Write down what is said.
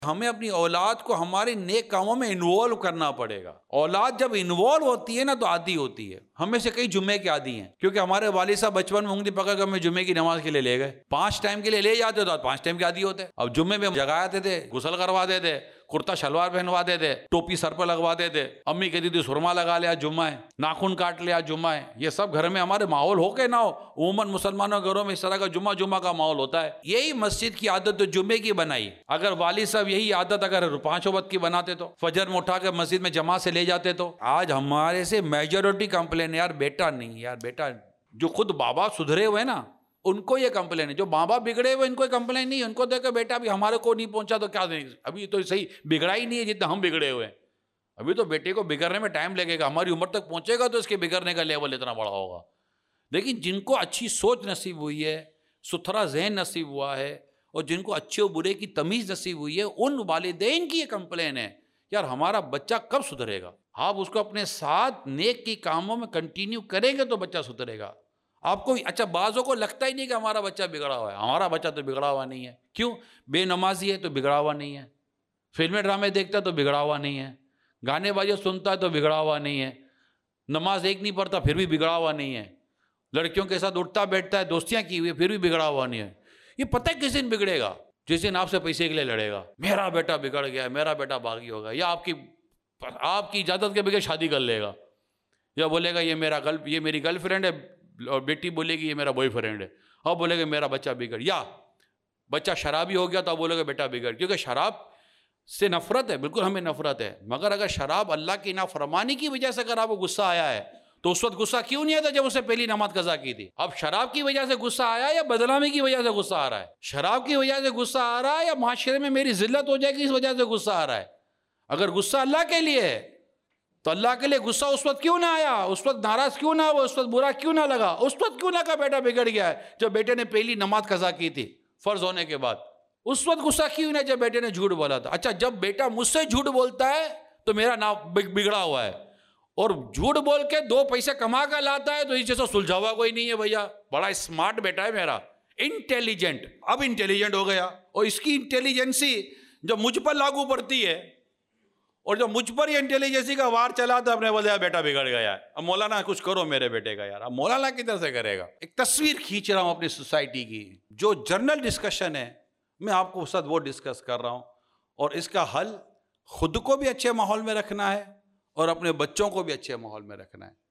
ہمیں اپنی اولاد کو ہمارے نیک کاموں میں انوالو کرنا پڑے گا. اولاد جب انوالو ہوتی ہے نا تو عادی ہوتی ہے. ہمیں سے کئی جمعے کے عادی ہیں کیونکہ ہمارے والد صاحب بچپن میں انگلی پکڑ کر ہمیں جمعے کی نماز کے لیے لے گئے. 5 ٹائم کے لیے لے جاتے تو 5 ٹائم کے عادی ہوتے. اب جمعے میں جگاتے تھے, غسل کروا دیتے, کرتا شلوار پہنوا دیتے, ٹوپی سر پہ لگوا دیتے, امی کہتی تھی سرما لگا لیا جمعہ ہے, ناخن کاٹ لیا جمعہ ہے. یہ سب گھر میں ہمارے ماحول ہو کے نہ ہو, عموماً مسلمانوں کے گھروں میں اس طرح کا جمعہ کا ماحول ہوتا ہے. یہی مسجد کی عادت تو جمعے کی بنائی. اگر والد صاحب یہی عادت اگر 5 وقت کی بناتے تو فجر میں اٹھا کے مسجد میں جماعت سے لے جاتے تو آج ہمارے سے میجورٹی کمپلین, یار بیٹا نہیں, یار بیٹا. جو خود بابا سدھرے ہوئے نا ان کو یہ کمپلین ہے, جو ماں باپ بگڑے ہوئے ان کو کمپلین نہیں. ان کو دیکھو بیٹا ابھی ہمارے کو نہیں پہنچا تو کیا دیں, ابھی تو صحیح بگڑا ہی نہیں ہے جتنا ہم بگڑے ہوئے ہیں. ابھی تو بیٹے کو بگڑنے میں ٹائم لگے گا, ہماری عمر تک پہنچے گا تو اس کے بگڑنے کا لیول اتنا بڑا ہوگا. لیکن جن کو اچھی سوچ نصیب ہوئی ہے, ستھرا ذہن نصیب ہوا ہے, اور جن کو اچھے و برے کی تمیز نصیب ہوئی ہے, ان والدین کی یہ کمپلین ہے یار ہمارا بچہ کب سدھرے گا. آپ اس کو اپنے ساتھ نیک کی کاموں میں کنٹینیو کریں گے تو بچہ سدھرے گا. آپ کو اچھا بعضوں کو لگتا ہی نہیں کہ ہمارا بچہ بگڑا ہوا ہے. ہمارا بچہ تو بگڑا ہوا نہیں ہے. کیوں؟ بے نمازی ہے تو بگڑا ہوا نہیں ہے, فلمیں ڈرامے دیکھتا ہے تو بگڑا ہوا نہیں ہے, گانے بازے سنتا ہے تو بگڑا ہوا نہیں ہے, نماز ایک نہیں پڑھتا پھر بھی بگڑا ہوا نہیں ہے, لڑکیوں کے ساتھ اٹھتا بیٹھتا ہے دوستیاں کی ہوئی پھر بھی بگڑا ہوا نہیں ہے. یہ پتہ ہے کس دن بگڑے گا؟ جس دن آپ سے پیسے کے لیے لڑے گا, میرا بیٹا بگڑ گیا, میرا بیٹا باغی ہوگا, یا آپ کی اجازت کے بغیر شادی کر لے گا, یا بولے گا یہ میری گرل فرینڈ ہے, اور بیٹی بولے گی یہ میرا بوائے فرینڈ ہے, اور بولے گا میرا بچہ بگڑ. یا بچہ شرابی ہو گیا تو بولے گا بیٹا بگڑ. کیونکہ شراب سے نفرت ہے, بالکل ہمیں نفرت ہے. مگر اگر شراب اللہ کی نافرمانی کی وجہ سے اگر آپ کو غصہ آیا ہے تو اس وقت غصہ کیوں نہیں آتا جب اسے پہلی نماز قضا کی تھی؟ اب شراب کی وجہ سے غصہ آیا یا بدنامی کی وجہ سے غصہ آ رہا ہے؟ شراب کی وجہ سے غصہ آ رہا ہے یا معاشرے میں میری ذلت ہو جائے گی اس وجہ سے غصہ آ رہا ہے؟ اگر غصہ اللہ کے لیے ہے تو اللہ کے لیے غصہ اس وقت کیوں نہ آیا, اس وقت ناراض کیوں نہ ہوا, اس وقت برا کیوں نہ لگا, اس وقت کیوں نہ کہا بیٹا بگڑ گیا ہے جب بیٹے نے پہلی نماز قضا کی تھی فرض ہونے کے بعد؟ اس وقت غصہ کیوں نہ جب بیٹے نے جھوٹ بولا تھا؟ اچھا جب بیٹا مجھ سے جھوٹ بولتا ہے تو میرا نام بگڑا ہوا ہے, اور جھوٹ بول کے 2 پیسے کما کر لاتا ہے تو اس جیسا سلجھا ہوا کوئی نہیں ہے بھیا. بڑا اسمارٹ بیٹا ہے میرا, انٹیلیجنٹ. اب انٹیلیجنٹ ہو گیا, اور اس کی انٹیلیجنسی جب مجھ پر لاگو پڑتی ہے, اور جب مجھ پر یہ انٹیلیجنسی کا وار چلا تو اپنے بولے بیٹا بگڑ گیا ہے, اب مولانا کچھ کرو میرے بیٹے کا. یار اب مولانا کدھر سے کرے گا؟ ایک تصویر کھینچ رہا ہوں اپنی سوسائٹی کی, جو جرنل ڈسکشن ہے میں آپ کو ساتھ وہ ڈسکس کر رہا ہوں, اور اس کا حل خود کو بھی اچھے ماحول میں رکھنا ہے اور اپنے بچوں کو بھی اچھے ماحول میں رکھنا ہے.